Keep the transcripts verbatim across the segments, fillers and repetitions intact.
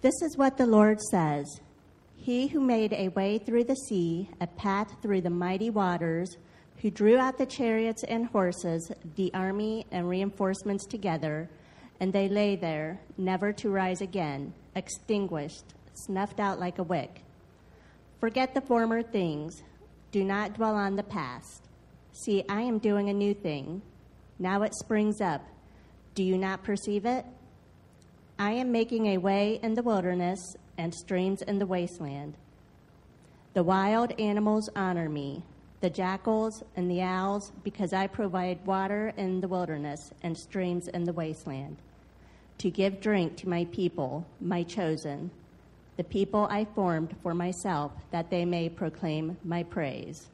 This is what the Lord says. He who made a way through the sea, a path through the mighty waters, who drew out the chariots and horses, the army and reinforcements together, and they lay there, never to rise again, extinguished, snuffed out like a wick. Forget the former things. Do not dwell on the past. See, I am doing a new thing. Now it springs up. Do you not perceive it? I am making a way in the wilderness and streams in the wasteland. The wild animals honor me, the jackals and the owls, because I provide water in the wilderness and streams in the wasteland, to give drink to my people, my chosen, the people I formed for myself, that they may proclaim my praise.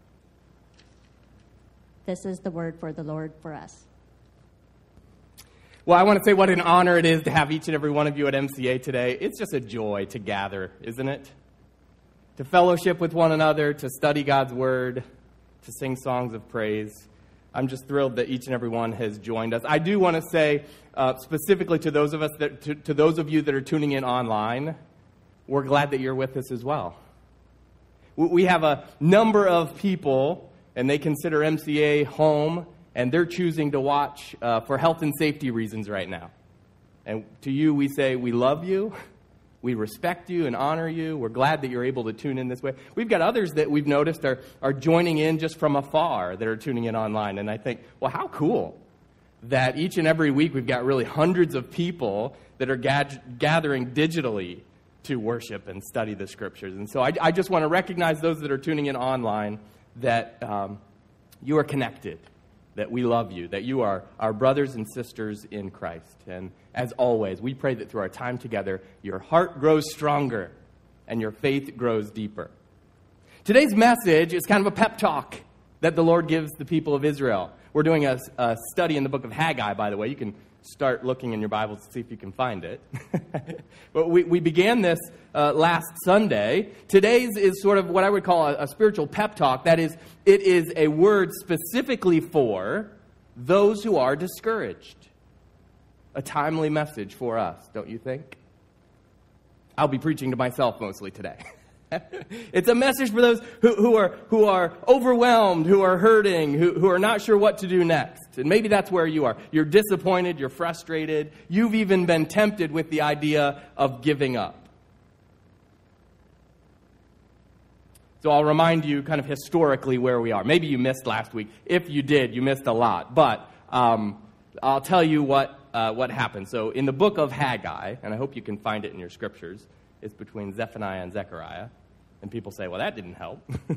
This is the word for the Lord for us. Well, I want to say what an honor it is to have each and every one of you at M C A today. It's just a joy to gather, isn't it? To fellowship with one another, to study God's word, to sing songs of praise. I'm just thrilled that each and every one has joined us. I do want to say uh, specifically to those of us that to, to those of you that are tuning in online, we're glad that you're with us as well. We have a number of people, and they consider M C A home, and they're choosing to watch uh, for health and safety reasons right now. And to you, we say we love you, we respect you and honor you. We're glad that you're able to tune in this way. We've got others that we've noticed are, are joining in just from afar that are tuning in online. And I think, well, how cool that each and every week we've got really hundreds of people that are gad- gathering digitally to worship and study the Scriptures. And so I, I just want to recognize those that are tuning in online that um, you are connected, that we love you, that you are our brothers and sisters in Christ. And as always, we pray that through our time together, your heart grows stronger and your faith grows deeper. Today's message is kind of a pep talk that the Lord gives the people of Israel. We're doing a, a study in the book of Haggai, by the way. You can start looking in your Bibles to see if you can find it. But we, we began this uh, last Sunday. Today's is sort of what I would call a, a spiritual pep talk. That is, it is a word specifically for those who are discouraged. A timely message for us, don't you think? I'll be preaching to myself mostly today. It's a message for those who, who are who are overwhelmed, who are hurting, who, who are not sure what to do next. And maybe that's where you are. You're disappointed, you're frustrated. You've even been tempted with the idea of giving up. So I'll remind you kind of historically where we are. Maybe you missed last week. If you did, you missed a lot. But um, I'll tell you what uh, what happened. So in the book of Haggai, and I hope you can find it in your scriptures, it's between Zephaniah and Zechariah. And people say, well, that didn't help.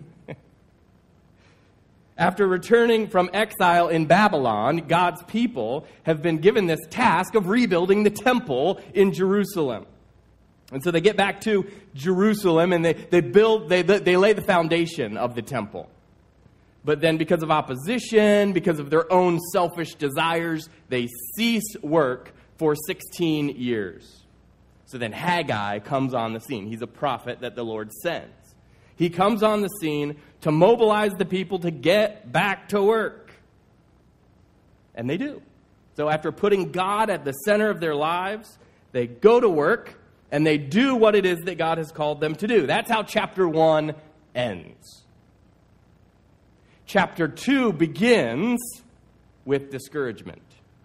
After returning from exile in Babylon, God's people have been given this task of rebuilding the temple in Jerusalem. And so they get back to Jerusalem and they, they build, they, they lay the foundation of the temple. But then because of opposition, because of their own selfish desires, they cease work for sixteen years. So then Haggai comes on the scene. He's a prophet that the Lord sends. He comes on the scene to mobilize the people to get back to work. And they do. So after putting God at the center of their lives, they go to work and they do what it is that God has called them to do. That's how chapter one ends. Chapter two begins with discouragement.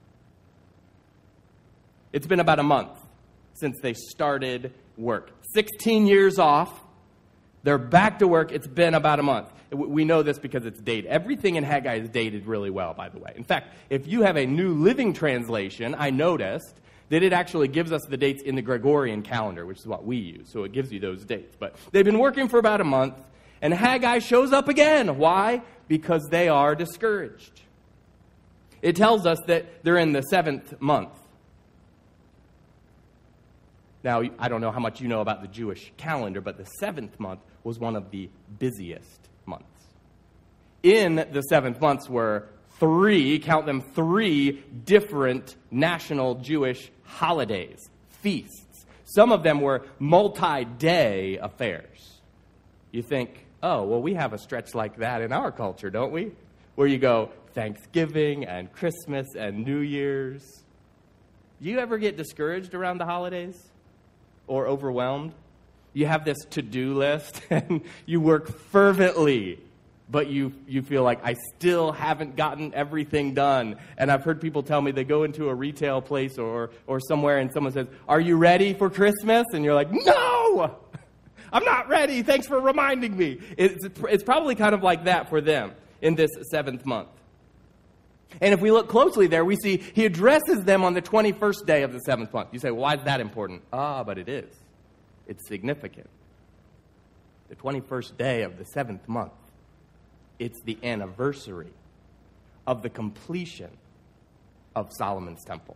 It's been about a month since they started work. sixteen years off. They're back to work. It's been about a month. We know this because it's dated. Everything in Haggai is dated really well, by the way. In fact, if you have a New Living Translation, I noticed that it actually gives us the dates in the Gregorian calendar, which is what we use. So it gives you those dates. But they've been working for about a month, and Haggai shows up again. Why? Because they are discouraged. It tells us that they're in the seventh month. Now, I don't know how much you know about the Jewish calendar, but the seventh month was one of the busiest months. In the seventh months were three, count them, three different national Jewish holidays, feasts. Some of them were multi-day affairs. You think, oh, well, we have a stretch like that in our culture, don't we? Where you go Thanksgiving and Christmas and New Year's. Do you ever get discouraged around the holidays? or overwhelmed? You have this to-do list, and you work fervently, but you, you feel like, I still haven't gotten everything done. And I've heard people tell me they go into a retail place or, or somewhere, and someone says, are you ready for Christmas? And you're like, no! I'm not ready. Thanks for reminding me. It's, it's probably kind of like that for them in this seventh month. And if we look closely there, we see he addresses them on the twenty-first day of the seventh month. You say, well, why is that important? Ah, but it is. It's significant. The twenty-first day of the seventh month, it's the anniversary of the completion of Solomon's temple.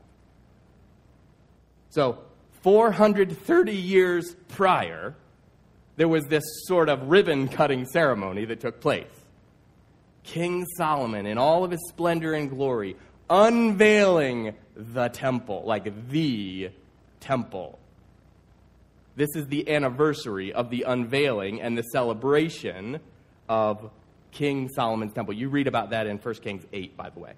So, four hundred thirty years prior, there was this sort of ribbon-cutting ceremony that took place. King Solomon, in all of his splendor and glory, unveiling the temple, like the temple. This is the anniversary of the unveiling and the celebration of King Solomon's temple. You read about that in First Kings eight, by the way.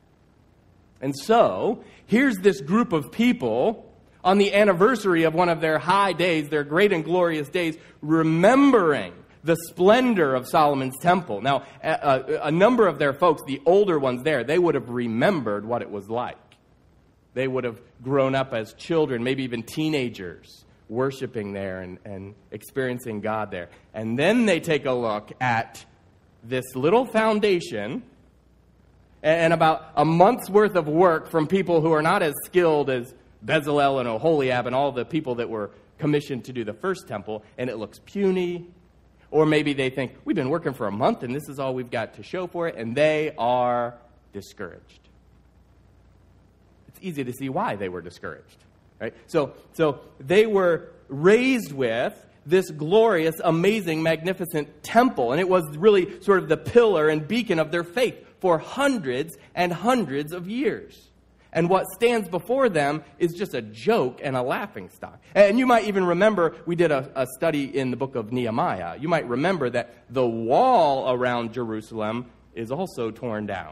And so, here's this group of people on the anniversary of one of their high days, their great and glorious days, remembering the splendor of Solomon's temple. Now, a, a number of their folks, the older ones there, they would have remembered what it was like. They would have grown up as children, maybe even teenagers, worshiping there and, and experiencing God there. And then they take a look at this little foundation and about a month's worth of work from people who are not as skilled as Bezalel and Oholiab and all the people that were commissioned to do the first temple, and it looks puny. Or maybe they think, we've been working for a month and this is all we've got to show for it, and they are discouraged. It's easy to see why they were discouraged, right? So, so they were raised with this glorious, amazing, magnificent temple, and it was really sort of the pillar and beacon of their faith for hundreds and hundreds of years. And what stands before them is just a joke and a laughingstock. And you might even remember, we did a, a study in the book of Nehemiah. You might remember that the wall around Jerusalem is also torn down.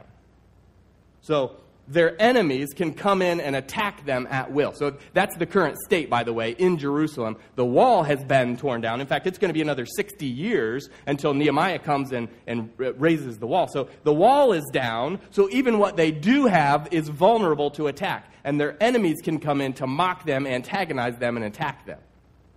So their enemies can come in and attack them at will. So that's the current state, by the way, in Jerusalem. The wall has been torn down. In fact, it's going to be another sixty years until Nehemiah comes in and raises the wall. So the wall is down, so even what they do have is vulnerable to attack. And their enemies can come in to mock them, antagonize them, and attack them.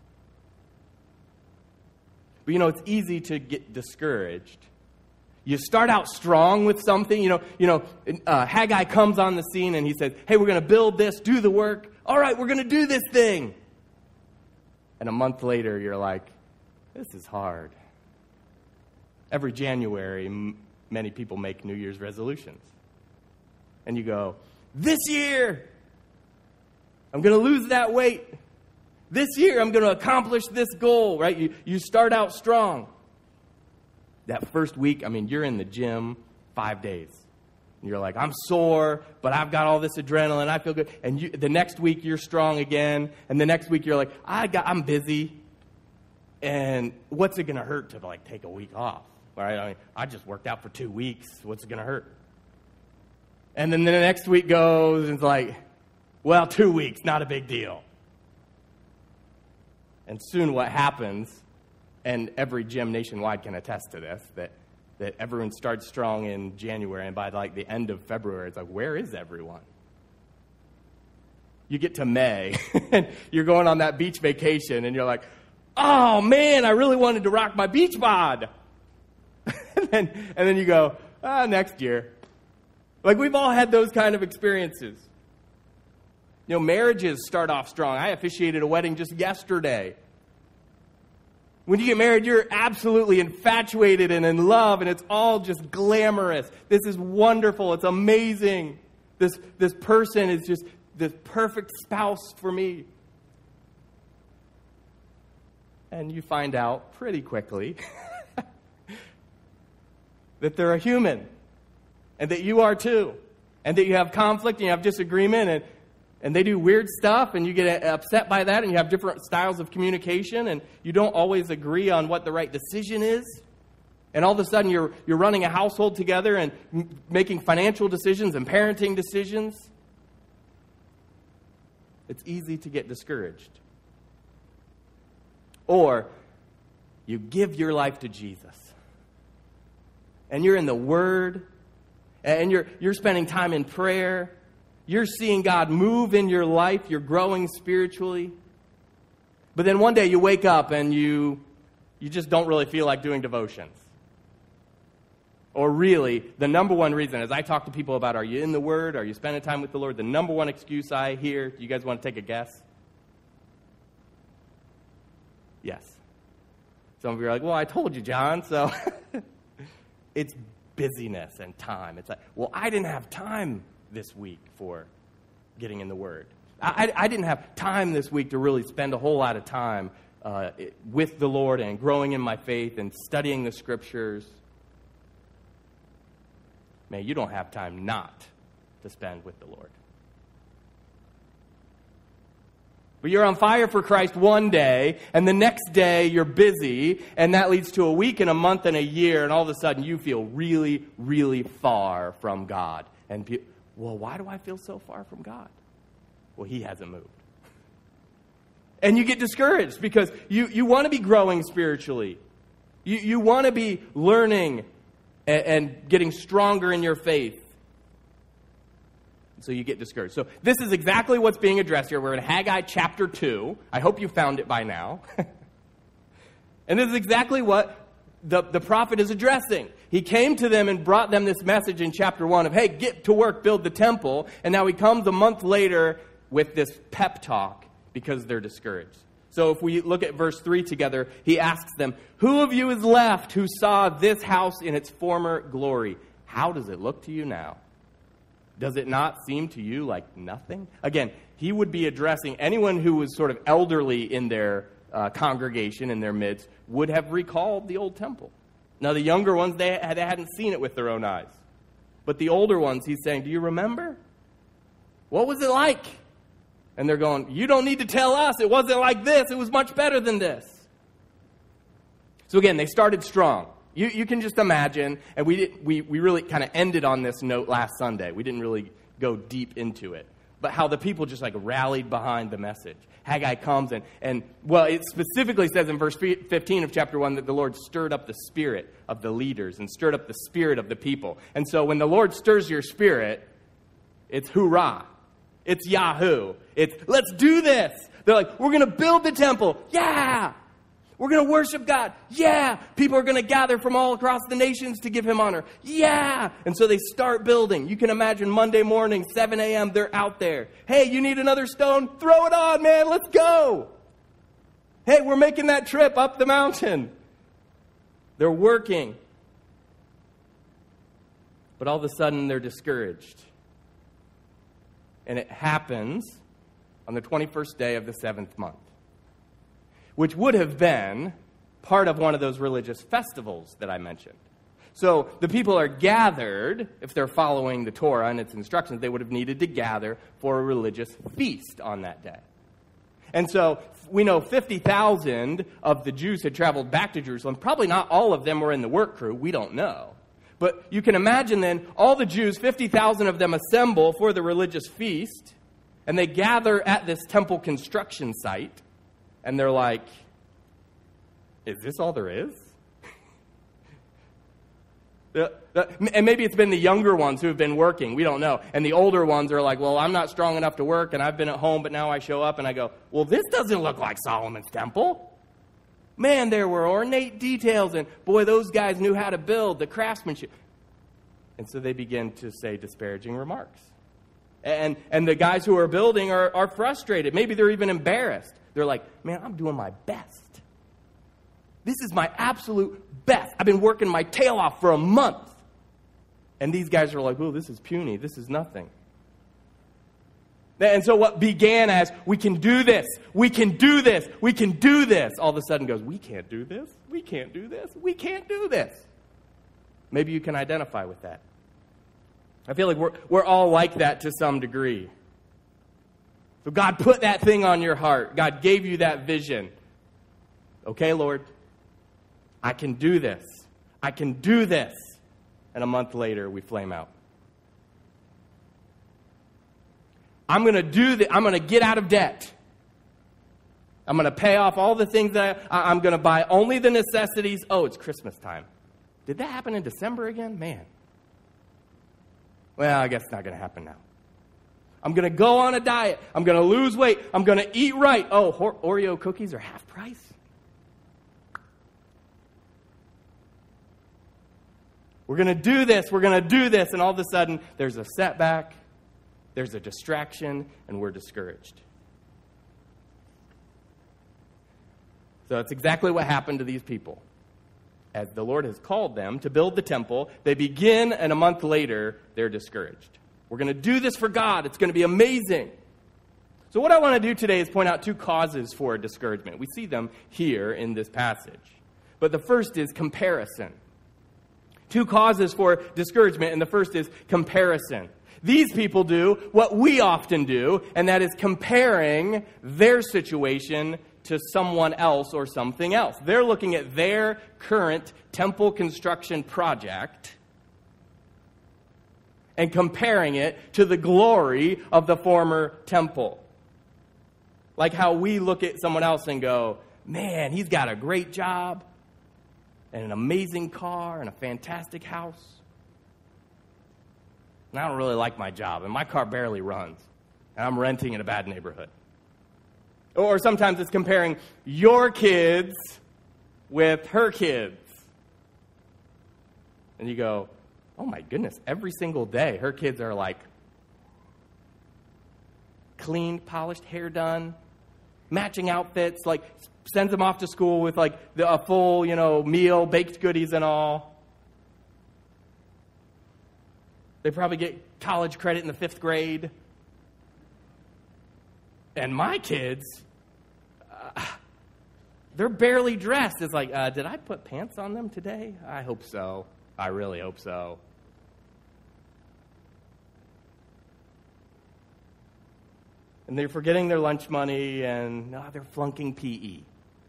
But, you know, it's easy to get discouraged. You start out strong with something, you know, you know, uh, Haggai comes on the scene and he says, hey, we're going to build this, do the work. All right, we're going to do this thing. And a month later, you're like, this is hard. Every January, m- many people make New Year's resolutions. And you go, this year, I'm going to lose that weight. This year, I'm going to accomplish this goal, right? You, you start out strong. That first week, I mean, you're in the gym five days. And you're like, I'm sore, but I've got all this adrenaline. I feel good. And you, the next week, you're strong again. And the next week, you're like, I got, I'm busy. And what's it going to hurt to, like, take a week off? Right? I mean, I just worked out for two weeks. What's it going to hurt? And then the next week goes, and it's like, well, two weeks, not a big deal. And soon what happens, and every gym nationwide can attest to this, that, that everyone starts strong in January, and by like the end of February, it's like, where is everyone? You get to May, and you're going on that beach vacation, and you're like, oh, man, I really wanted to rock my beach bod. and, then, and then you go, ah, next year. Like, we've all had those kind of experiences. You know, marriages start off strong. I officiated a wedding just yesterday. When you get married, you're absolutely infatuated and in love, and it's all just glamorous. This is wonderful. It's amazing. This, this person is just the perfect spouse for me. And you find out pretty quickly that they're a human, and that you are too, and that you have conflict and you have disagreement, and And they do weird stuff, and you get upset by that, and you have different styles of communication, and you don't always agree on what the right decision is. And all of a sudden, you're you're running a household together and m- making financial decisions and parenting decisions. It's easy to get discouraged. Or you give your life to Jesus. And you're in the Word. And you're, you're spending time in prayer. You're seeing God move in your life. You're growing spiritually. But then one day you wake up and you, you just don't really feel like doing devotions. Or really, the number one reason, as I talk to people about, are you in the Word? Are you spending time with the Lord? The number one excuse I hear, you guys want to take a guess? Yes. Some of you are like, well, I told you, John. So it's busyness and time. It's like, well, I didn't have time this week for getting in the Word. I, I didn't have time this week to really spend a whole lot of time uh, with the Lord and growing in my faith and studying the Scriptures. Man, you don't have time not to spend with the Lord. But you're on fire for Christ one day, and the next day you're busy, and that leads to a week and a month and a year, and all of a sudden you feel really, really far from God. And, pe- well, why do I feel so far from God? Well, He hasn't moved. And you get discouraged because you, you want to be growing spiritually. You, you want to be learning and, and getting stronger in your faith. So you get discouraged. So this is exactly what's being addressed here. We're in Haggai chapter two. I hope you found it by now. And this is exactly what the, the prophet is addressing. He came to them and brought them this message in chapter one of, hey, get to work, build the temple. And now he comes a month later with this pep talk because they're discouraged. So if we look at verse three together, he asks them, who of you is left who saw this house in its former glory? How does it look to you now? Does it not seem to you like nothing? Again, he would be addressing anyone who was sort of elderly in their uh, congregation, in their midst, would have recalled the old temple. Now, the younger ones, they, they hadn't seen it with their own eyes. But the older ones, he's saying, do you remember? What was it like? And they're going, you don't need to tell us. It wasn't like this. It was much better than this. So again, they started strong. You, you can just imagine, and we did, we, we really kind of ended on this note last Sunday. We didn't really go deep into it. But how the people just like rallied behind the message. Haggai comes and, and, well, it specifically says in verse fifteen of chapter one that the Lord stirred up the spirit of the leaders and stirred up the spirit of the people. And so when the Lord stirs your spirit, it's hoorah. It's Yahoo. It's, let's do this. They're like, we're going to build the temple. Yeah. We're going to worship God. Yeah. People are going to gather from all across the nations to give Him honor. Yeah. And so they start building. You can imagine Monday morning, seven a.m., they're out there. Hey, you need another stone? Throw it on, man. Let's go. Hey, we're making that trip up the mountain. They're working. But all of a sudden, they're discouraged. And it happens on the twenty-first day of the seventh month, which would have been part of one of those religious festivals that I mentioned. So the people are gathered, if they're following the Torah and its instructions, they would have needed to gather for a religious feast on that day. And so we know fifty thousand of the Jews had traveled back to Jerusalem. Probably not all of them were in the work crew. We don't know. But you can imagine then all the Jews, fifty thousand of them assemble for the religious feast, and they gather at this temple construction site. And they're like, is this all there is? the, the, and maybe it's been the younger ones who have been working. We don't know. And the older ones are like, well, I'm not strong enough to work, and I've been at home, but now I show up and I go, well, this doesn't look like Solomon's temple. Man, there were ornate details, and boy, those guys knew how to build, the craftsmanship. And so they begin to say disparaging remarks. And and the guys who are building are, are frustrated. Maybe they're even embarrassed. They're like, man, I'm doing my best. This is my absolute best. I've been working my tail off for a month. And these guys are like, oh, this is puny. This is nothing. And so what began as, we can do this, we can do this, we can do this, all of a sudden goes, we can't do this, we can't do this, we can't do this. Maybe you can identify with that. I feel like we're, we're all like that to some degree. So God put that thing on your heart. God gave you that vision. Okay, Lord, I can do this. I can do this. And a month later, we flame out. I'm going to do that. I'm going to get out of debt. I'm going to pay off all the things that I, I'm going to buy only the necessities. Oh, it's Christmas time. Did that happen in December again? Man. Well, I guess it's not going to happen now. I'm going to go on a diet. I'm going to lose weight. I'm going to eat right. Oh, Oreo cookies are half price? We're going to do this. We're going to do this. And all of a sudden, there's a setback. There's a distraction, and we're discouraged. So that's exactly what happened to these people. As the Lord has called them to build the temple, they begin, and a month later, they're discouraged. We're going to do this for God. It's going to be amazing. So what I want to do today is point out two causes for discouragement. We see them here in this passage. But the first is comparison. Two causes for discouragement, and the first is comparison. These people do what we often do, and that is comparing their situation to someone else or something else. They're looking at their current temple construction project and comparing it to the glory of the former temple. Like how we look at someone else and go, man, he's got a great job and an amazing car and a fantastic house. And I don't really like my job, and my car barely runs, and I'm renting in a bad neighborhood. Or sometimes it's comparing your kids with her kids. And you go, oh my goodness, every single day her kids are like cleaned, polished, hair done, matching outfits, like sends them off to school with like the, a full, you know, meal, baked goodies and all. They probably get college credit in the fifth grade. And my kids, uh, they're barely dressed. It's like, uh, did I put pants on them today? I hope so. I really hope so. And they're forgetting their lunch money, and oh, they're flunking P E.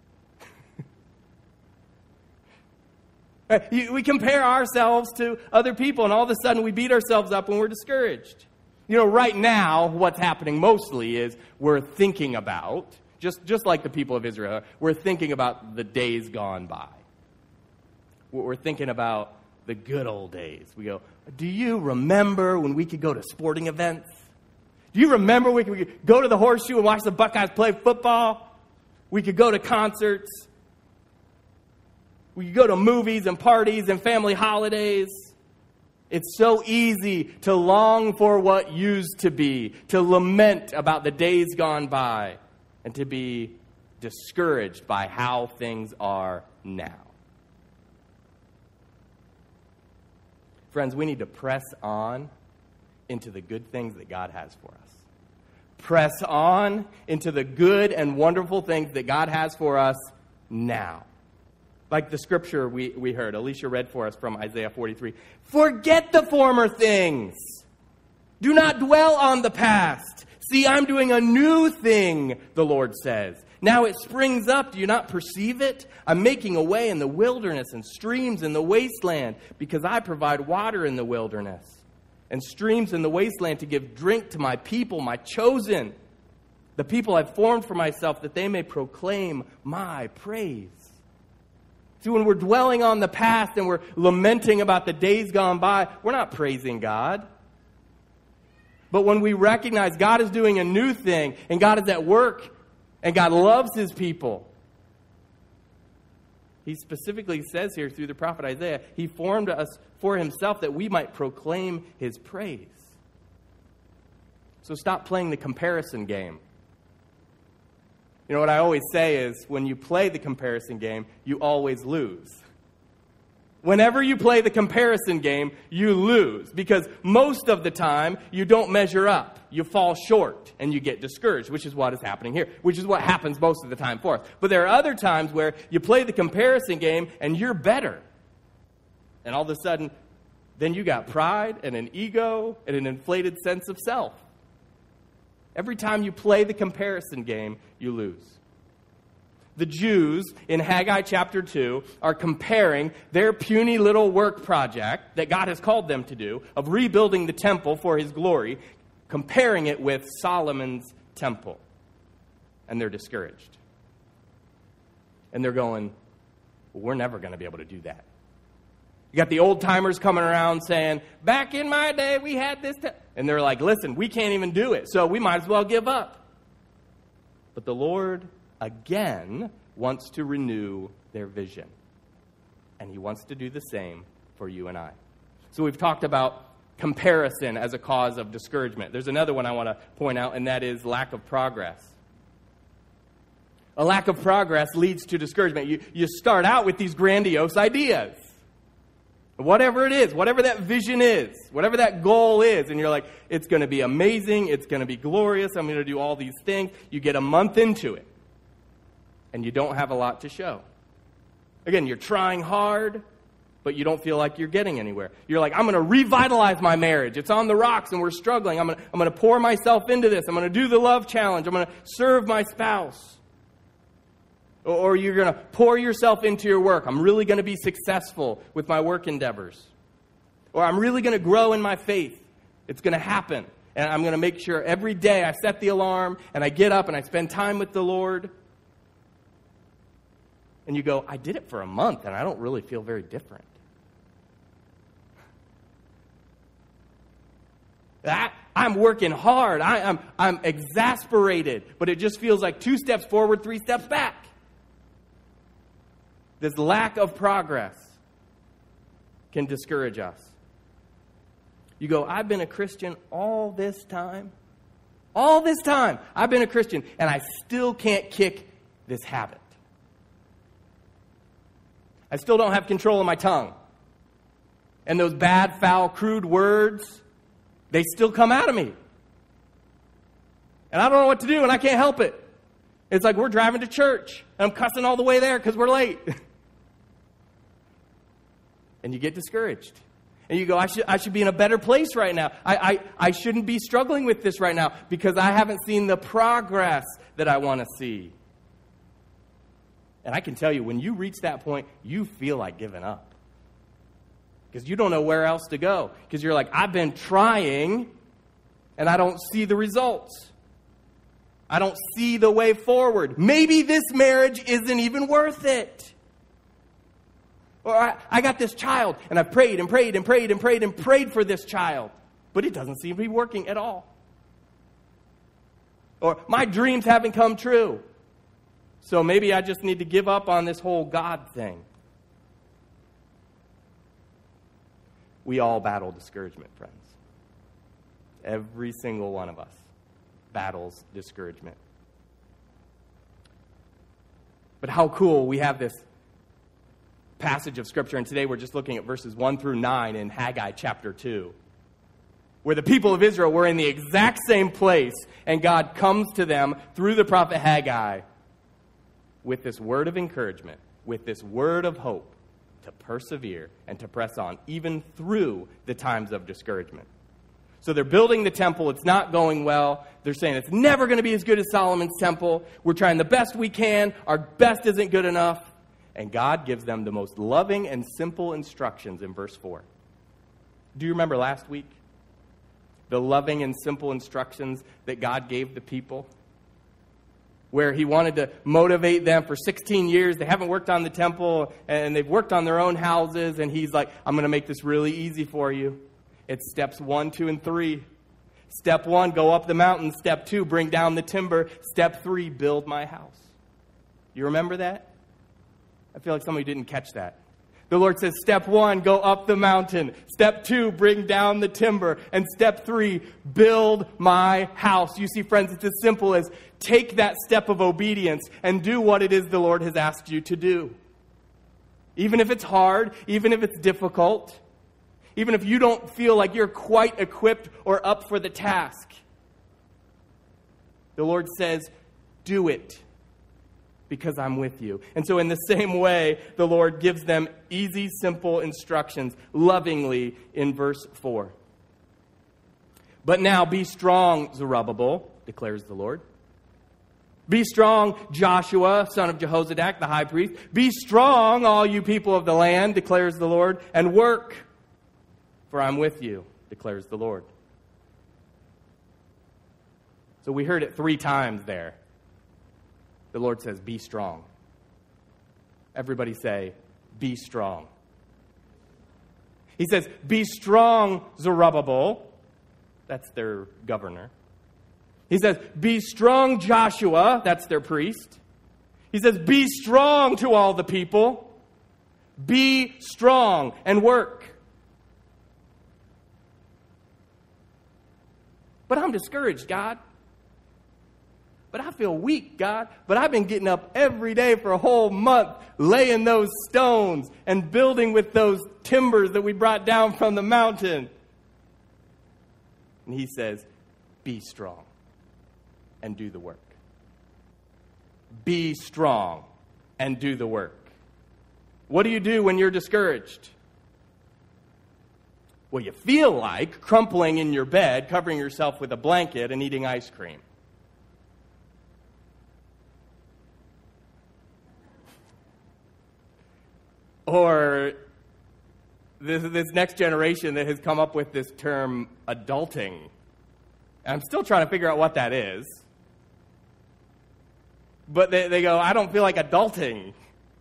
We compare ourselves to other people, and all of a sudden we beat ourselves up when we're discouraged. You know, right now, what's happening mostly is we're thinking about, just, just like the people of Israel, we're thinking about the days gone by. We're thinking about the good old days. We go, do you remember when we could go to sporting events? Do you remember we could go to the Horseshoe and watch the Buckeyes play football? We could go to concerts. We could go to movies and parties and family holidays. It's so easy to long for what used to be, to lament about the days gone by, and to be discouraged by how things are now. Friends, we need to press on into the good things that God has for us. Press on into the good and wonderful things that God has for us now. Like the scripture we, we heard, Alicia read for us from Isaiah forty-three. Forget the former things. Do not dwell on the past. See, I'm doing a new thing, the Lord says. Now it springs up. Do you not perceive it? I'm making a way in the wilderness and streams in the wasteland, because I provide water in the wilderness and streams in the wasteland to give drink to my people, my chosen, the people I've formed for myself, that they may proclaim my praise. See, when we're dwelling on the past and we're lamenting about the days gone by, we're not praising God. But when we recognize God is doing a new thing and God is at work and God loves his people, he specifically says here through the prophet Isaiah, he formed us for himself that we might proclaim his praise. So stop playing the comparison game. You know, what I always say is, when you play the comparison game, you always lose. Whenever you play the comparison game, you lose. Because most of the time, you don't measure up. You fall short, and you get discouraged, which is what is happening here. Which is what happens most of the time for us. But there are other times where you play the comparison game, and you're better. And all of a sudden, then you got pride, and an ego, and an inflated sense of self. Every time you play the comparison game, you lose. The Jews in Haggai chapter two are comparing their puny little work project that God has called them to do of rebuilding the temple for his glory, comparing it with Solomon's temple. And they're discouraged. And they're going, well, we're never going to be able to do that. You got the old timers coming around saying, back in my day, we had this. T-. And they're like, listen, we can't even do it, so we might as well give up. But the Lord, again, wants to renew their vision. And he wants to do the same for you and I. So we've talked about comparison as a cause of discouragement. There's another one I want to point out, and that is lack of progress. A lack of progress leads to discouragement. You, you start out with these grandiose ideas. Whatever it is, whatever that vision is, whatever that goal is, and you're like, it's going to be amazing, it's going to be glorious, I'm going to do all these things. You get a month into it, and you don't have a lot to show. Again, you're trying hard, but you don't feel like you're getting anywhere. You're like, I'm going to revitalize my marriage. It's on the rocks, and we're struggling. I'm going to, I'm going to pour myself into this. I'm going to do the love challenge. I'm going to serve my spouse. Or you're going to pour yourself into your work. I'm really going to be successful with my work endeavors. Or I'm really going to grow in my faith. It's going to happen. And I'm going to make sure every day I set the alarm and I get up and I spend time with the Lord. And you go, I did it for a month and I don't really feel very different. I, I'm working hard. I, I'm, I'm exasperated. But it just feels like two steps forward, three steps back. This lack of progress can discourage us. You go, I've been a Christian all this time. All this time, I've been a Christian, and I still can't kick this habit. I still don't have control of my tongue. And those bad, foul, crude words, they still come out of me. And I don't know what to do, and I can't help it. It's like we're driving to church, and I'm cussing all the way there because we're late. And you get discouraged. And you go, I should I should be in a better place right now. I, I, I shouldn't be struggling with this right now because I haven't seen the progress that I want to see. And I can tell you, when you reach that point, you feel like giving up. Because you don't know where else to go. Because you're like, I've been trying, and I don't see the results. I don't see the way forward. Maybe this marriage isn't even worth it. Or I, I got this child, and I've prayed and prayed and prayed and prayed and prayed for this child. But it doesn't seem to be working at all. Or my dreams haven't come true. So maybe I just need to give up on this whole God thing. We all battle discouragement, friends. Every single one of us battles discouragement. But how cool, we have this passage of Scripture, and today we're just looking at verses one through nine in Haggai chapter two, where the people of Israel were in the exact same place, and God comes to them through the prophet Haggai with this word of encouragement, with this word of hope to persevere and to press on, even through the times of discouragement. So they're building the temple. It's not going well. They're saying it's never going to be as good as Solomon's temple. We're trying the best we can. Our best isn't good enough. And God gives them the most loving and simple instructions in verse four. Do you remember last week? The loving and simple instructions that God gave the people, where he wanted to motivate them for sixteen years. They haven't worked on the temple, and they've worked on their own houses, and he's like, I'm going to make this really easy for you. It's steps one, two, and three. Step one, go up the mountain. Step two, bring down the timber. Step three, build my house. You remember that? I feel like somebody didn't catch that. The Lord says, step one, go up the mountain. Step two, bring down the timber. And step three, build my house. You see, friends, it's as simple as take that step of obedience and do what it is the Lord has asked you to do. Even if it's hard, even if it's difficult, even if you don't feel like you're quite equipped or up for the task, the Lord says, do it. Because I'm with you. And so in the same way, the Lord gives them easy, simple instructions, lovingly, in verse four. But now be strong, Zerubbabel, declares the Lord. Be strong, Joshua, son of Jehozadak, the high priest. Be strong, all you people of the land, declares the Lord, and work, for I'm with you, declares the Lord. So we heard it three times there. The Lord says, be strong. Everybody say, be strong. He says, be strong, Zerubbabel. That's their governor. He says, be strong, Joshua. That's their priest. He says, be strong to all the people. Be strong and work. But I'm discouraged, God. But I feel weak, God. But I've been getting up every day for a whole month, laying those stones and building with those timbers that we brought down from the mountain. And he says, be strong and do the work. Be strong and do the work. What do you do when you're discouraged? Well, you feel like crumpling in your bed, covering yourself with a blanket, and eating ice cream. Or this, this next generation that has come up with this term, adulting. I'm still trying to figure out what that is. But they, they go, I don't feel like adulting.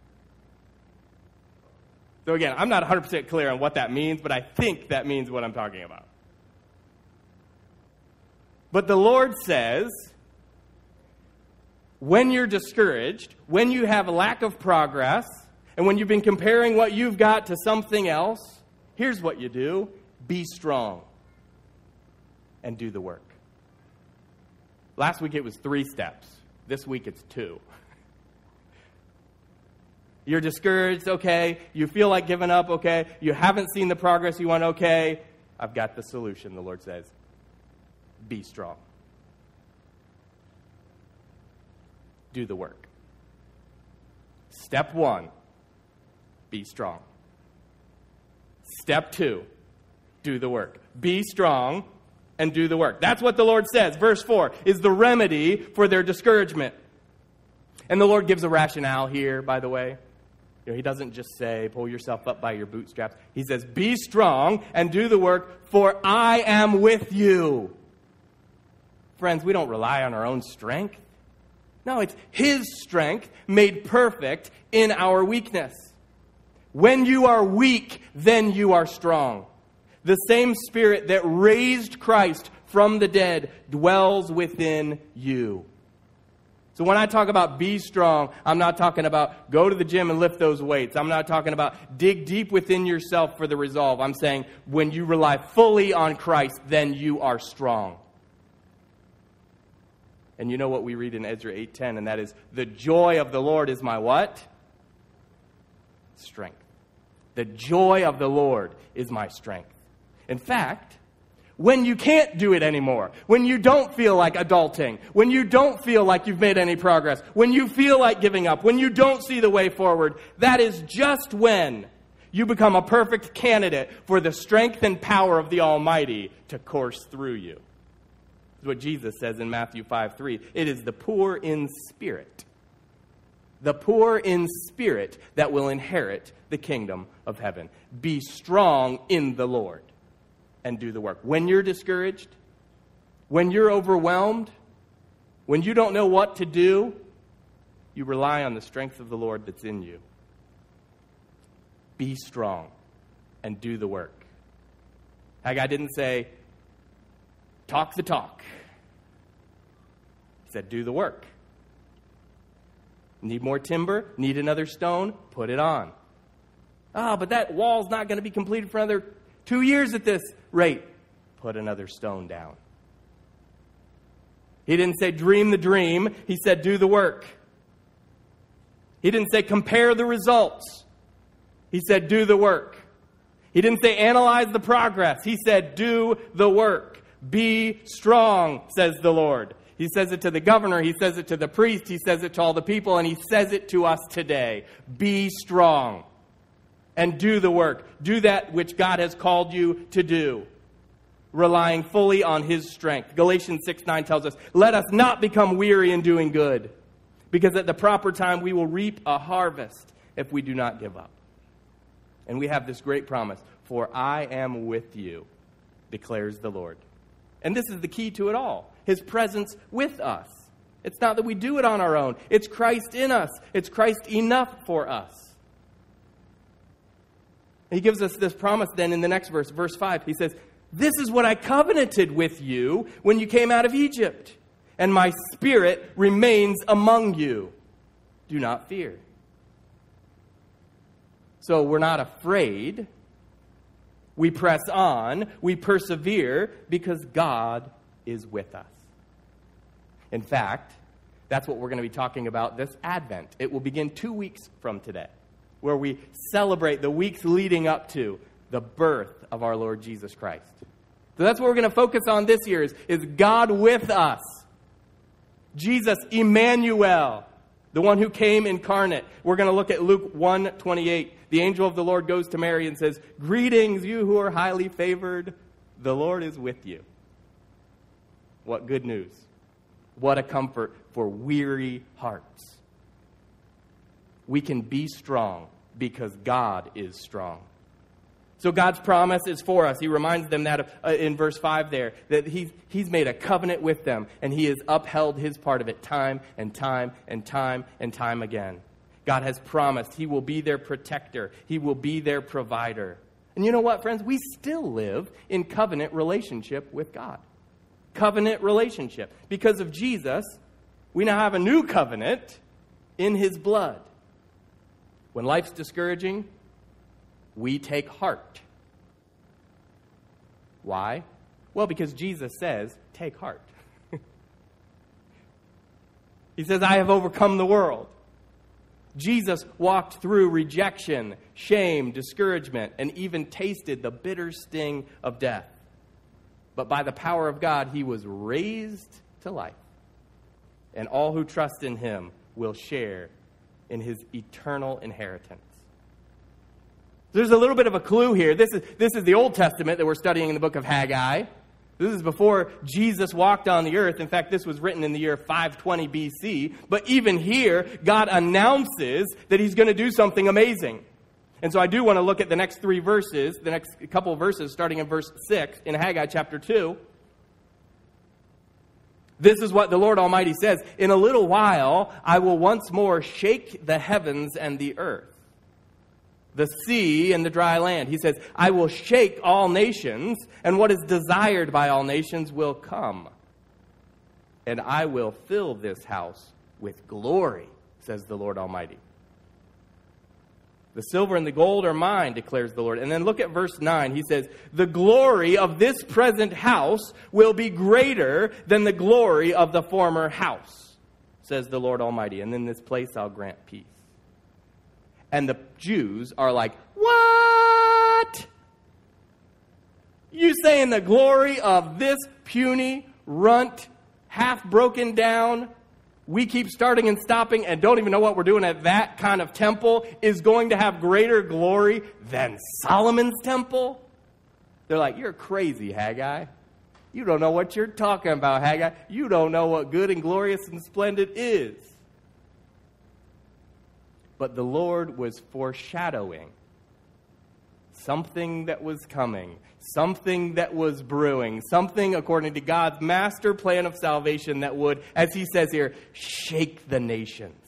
So again, I'm not one hundred percent clear on what that means, but I think that means what I'm talking about. But the Lord says, when you're discouraged, when you have a lack of progress, and when you've been comparing what you've got to something else, here's what you do. Be strong and do the work. Last week it was three steps. This week it's two. You're discouraged, okay. You feel like giving up, okay. You haven't seen the progress you want, okay. I've got the solution, the Lord says. Be strong. Do the work. Step one, be strong. Step two, do the work. Be strong and do the work. That's what the Lord says. Verse four is the remedy for their discouragement. And the Lord gives a rationale here, by the way. You know, he doesn't just say, pull yourself up by your bootstraps. He says, be strong and do the work, for I am with you. Friends, we don't rely on our own strength. No, it's his strength made perfect in our weakness. When you are weak, then you are strong. The same Spirit that raised Christ from the dead dwells within you. So when I talk about be strong, I'm not talking about go to the gym and lift those weights. I'm not talking about dig deep within yourself for the resolve. I'm saying when you rely fully on Christ, then you are strong. And you know what we read in Ezra eight ten, and that is, the joy of the Lord is my what? Strength. The joy of the Lord is my strength. In fact, when you can't do it anymore, when you don't feel like adulting, when you don't feel like you've made any progress, when you feel like giving up, when you don't see the way forward, that is just when you become a perfect candidate for the strength and power of the Almighty to course through you. That's what Jesus says in Matthew five three. It is the poor in spirit, the poor in spirit that will inherit the kingdom of heaven. Be strong in the Lord and do the work. When you're discouraged, when you're overwhelmed, when you don't know what to do, you rely on the strength of the Lord that's in you. Be strong and do the work. Haggai didn't say, talk the talk. He said, do the work. Need more timber? Need another stone? Put it on. Ah, oh, but that wall's not going to be completed for another two years at this rate. Put another stone down. He didn't say dream the dream. He said do the work. He didn't say compare the results. He said do the work. He didn't say analyze the progress. He said do the work. Be strong, says the Lord. He says it to the governor. He says it to the priest. He says it to all the people. And he says it to us today. Be strong and do the work. Do that which God has called you to do, relying fully on his strength. Galatians six nine tells us, let us not become weary in doing good, because at the proper time we will reap a harvest if we do not give up. And we have this great promise, for I am with you, declares the Lord. And this is the key to it all, his presence with us. It's not that we do it on our own. It's Christ in us. It's Christ enough for us. He gives us this promise then in the next verse, verse five. He says, this is what I covenanted with you when you came out of Egypt, and my Spirit remains among you. Do not fear. So we're not afraid. We press on. We persevere because God is with us. In fact, that's what we're going to be talking about this Advent. It will begin two weeks from today, where we celebrate the weeks leading up to the birth of our Lord Jesus Christ. So that's what we're going to focus on this year is, is God with us. Jesus, Emmanuel, the one who came incarnate. We're going to look at Luke one twenty-eight. The angel of the Lord goes to Mary and says, greetings, you who are highly favored. The Lord is with you. What good news. What a comfort for weary hearts. We can be strong because God is strong. So God's promise is for us. He reminds them that uh, in verse five there, that he's, he's made a covenant with them, and he has upheld his part of it time and time and time and time again. God has promised he will be their protector. He will be their provider. And you know what, friends? We still live in covenant relationship with God. Covenant relationship. Because of Jesus, we now have a new covenant in his blood. When life's discouraging, we take heart. Why? Well, because Jesus says, take heart. He says, I have overcome the world. Jesus walked through rejection, shame, discouragement, and even tasted the bitter sting of death. But by the power of God, he was raised to life. And all who trust in him will share in his eternal inheritance. There's a little bit of a clue here. This is, this is the Old Testament that we're studying in the book of Haggai. This is before Jesus walked on the earth. In fact, this was written in the year five twenty B C. But even here, God announces that he's going to do something amazing. And so I do want to look at the next three verses, the next couple of verses, starting in verse six in Haggai chapter two. This is what the Lord Almighty says. In a little while, I will once more shake the heavens and the earth, the sea and the dry land. He says, I will shake all nations, and what is desired by all nations will come. And I will fill this house with glory, says the Lord Almighty. The silver and the gold are mine, declares the Lord. And then look at verse nine. He says, the glory of this present house will be greater than the glory of the former house, says the Lord Almighty. And in this place I'll grant peace. And the Jews are like, what? You saying the glory of this puny, runt, half broken down, we keep starting and stopping and don't even know what we're doing at that kind of temple is going to have greater glory than Solomon's temple? They're like, you're crazy, Haggai. You don't know what you're talking about, Haggai. You don't know what good and glorious and splendid is. But the Lord was foreshadowing something that was coming, something that was brewing, something according to God's master plan of salvation that would, as he says here, shake the nations.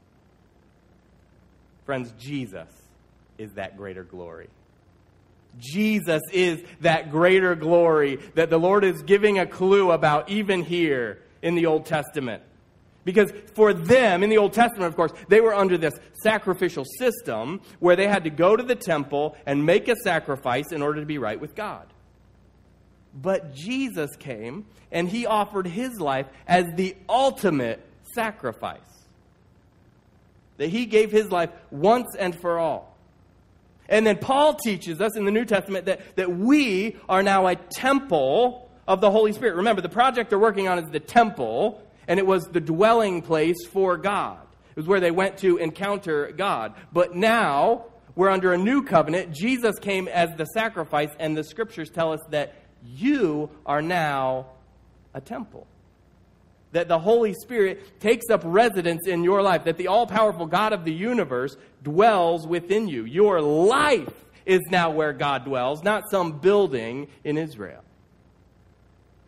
Friends, Jesus is that greater glory. Jesus is that greater glory that the Lord is giving a clue about even here in the Old Testament. Because for them, in the Old Testament, of course, they were under this sacrificial system where they had to go to the temple and make a sacrifice in order to be right with God. But Jesus came and he offered his life as the ultimate sacrifice. That he gave his life once and for all. And then Paul teaches us in the New Testament that, that we are now a temple of the Holy Spirit. Remember, the project they're working on is the temple. And it was the dwelling place for God. It was where they went to encounter God. But now, we're under a new covenant. Jesus came as the sacrifice, and the scriptures tell us that you are now a temple. That the Holy Spirit takes up residence in your life. That the all-powerful God of the universe dwells within you. Your life is now where God dwells, not some building in Israel.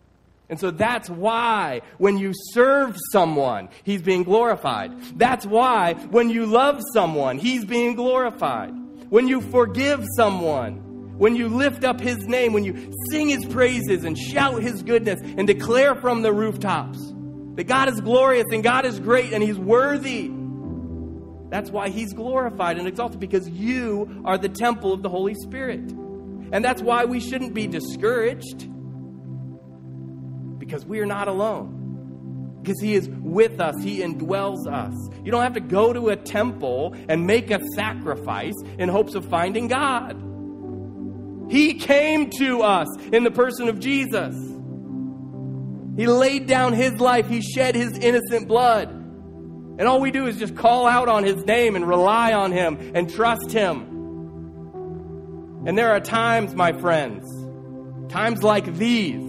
And so that's why when you serve someone, he's being glorified. That's why when you love someone, he's being glorified. When you forgive someone, when you lift up his name, when you sing his praises and shout his goodness and declare from the rooftops that God is glorious and God is great and he's worthy. That's why he's glorified and exalted, because you are the temple of the Holy Spirit. And that's why we shouldn't be discouraged, because we are not alone. Because he is with us. He indwells us. You don't have to go to a temple and make a sacrifice in hopes of finding God. He came to us in the person of Jesus. He laid down his life. He shed his innocent blood. And all we do is just call out on his name and rely on him and trust him. And there are times, my friends, times like these,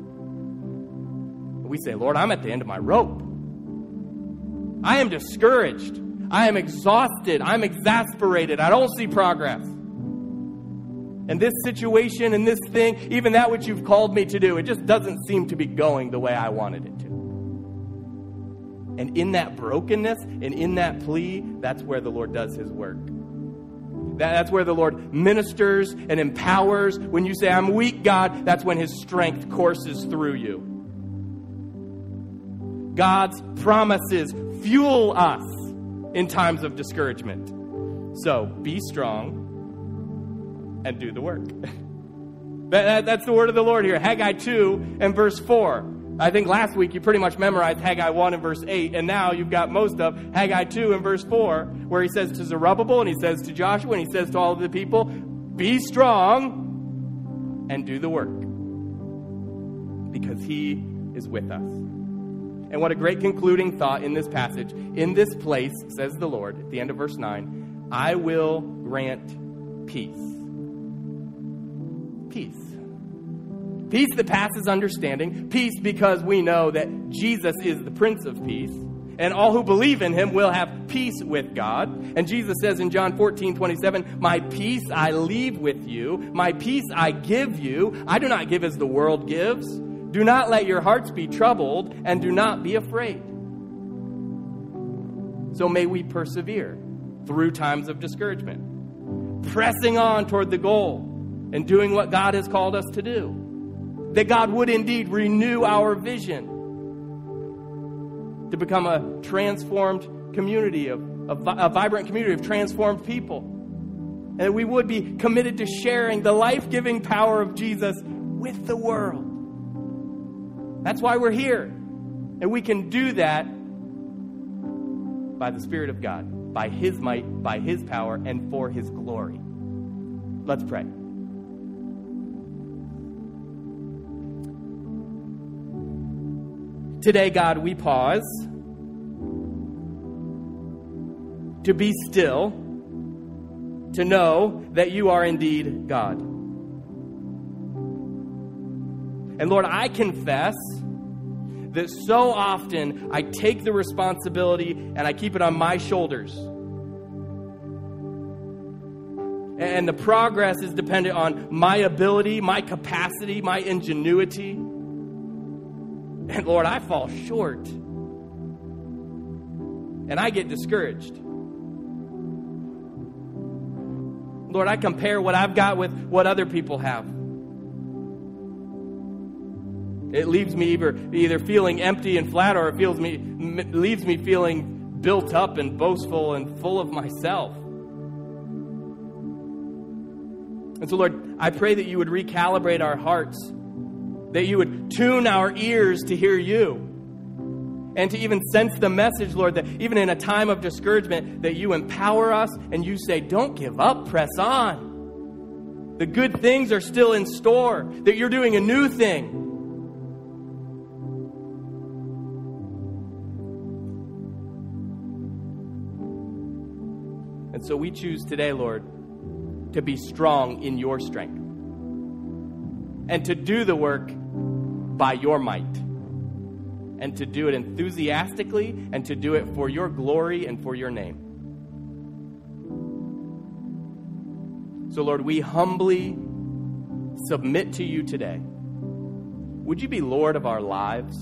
we say, Lord, I'm at the end of my rope. I am discouraged. I am exhausted. I'm exasperated. I don't see progress. And this situation and this thing, even that which you've called me to do, it just doesn't seem to be going the way I wanted it to. And in that brokenness and in that plea, that's where the Lord does his work. That's where the Lord ministers and empowers. When you say, I'm weak, God, that's when his strength courses through you. God's promises fuel us in times of discouragement. So be strong and do the work. that, that, that's the word of the Lord here. Haggai two and verse four. I think last week you pretty much memorized Haggai one and verse eight, and now you've got most of Haggai two and verse four, where he says to Zerubbabel, and he says to Joshua, and he says to all of the people, be strong and do the work, because he is with us. And what a great concluding thought in this passage. In this place, says the Lord, at the end of verse nine, I will grant peace. Peace. Peace that passes understanding. Peace because we know that Jesus is the Prince of Peace. And all who believe in him will have peace with God. And Jesus says in John fourteen twenty-seven, my peace I leave with you. My peace I give you. I do not give as the world gives. Do not let your hearts be troubled, and do not be afraid. So may we persevere through times of discouragement, pressing on toward the goal and doing what God has called us to do. That God would indeed renew our vision to become a transformed community, of a, a vibrant community of transformed people. And that we would be committed to sharing the life-giving power of Jesus with the world. That's why we're here. And we can do that by the Spirit of God, by his might, by his power, and for his glory. Let's pray. Today, God, we pause to be still, to know that you are indeed God. And Lord, I confess that so often I take the responsibility and I keep it on my shoulders. And the progress is dependent on my ability, my capacity, my ingenuity. And Lord, I fall short. And I get discouraged. Lord, I compare what I've got with what other people have. It leaves me either, either feeling empty and flat, or it feels me, leaves me feeling built up and boastful and full of myself. And so, Lord, I pray that you would recalibrate our hearts, that you would tune our ears to hear you, and to even sense the message, Lord, that even in a time of discouragement, that you empower us and you say, don't give up, press on. The good things are still in store, that you're doing a new thing. And so we choose today, Lord, to be strong in your strength and to do the work by your might and to do it enthusiastically and to do it for your glory and for your name. So, Lord, we humbly submit to you today. would you be Lord of our lives?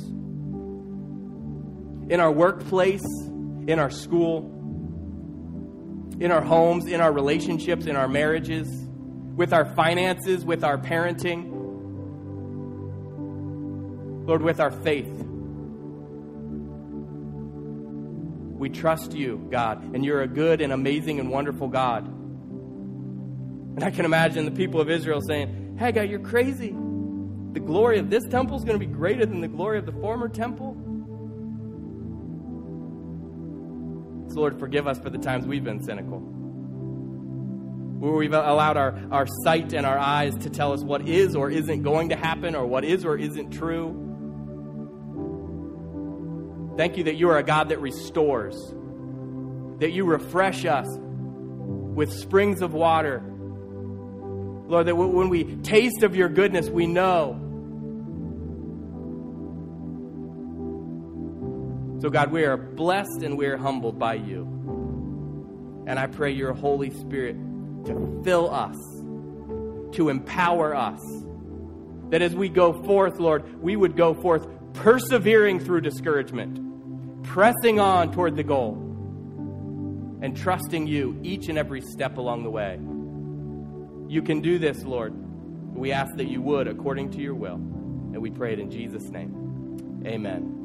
In our workplace, in our school, in our homes, in our relationships, in our marriages, with our finances, with our parenting, Lord, with our faith. We trust you, God, and you're a good and amazing and wonderful God. And I can imagine the people of Israel saying, Haggai, you're crazy. The glory of this temple is going to be greater than the glory of the former temple. So Lord, forgive us for the times we've been cynical, where we've allowed our, our sight and our eyes to tell us what is or isn't going to happen, or what is or isn't true. Thank you that you are a God that restores, that you refresh us with springs of water. Lord, that when we taste of your goodness, we know. So God, we are blessed and we are humbled by you. And I pray your Holy Spirit to fill us, to empower us, that as we go forth, Lord, we would go forth persevering through discouragement, pressing on toward the goal, and trusting you each and every step along the way. You can do this, Lord. We ask that you would according to your will. And we pray it in Jesus' name. Amen.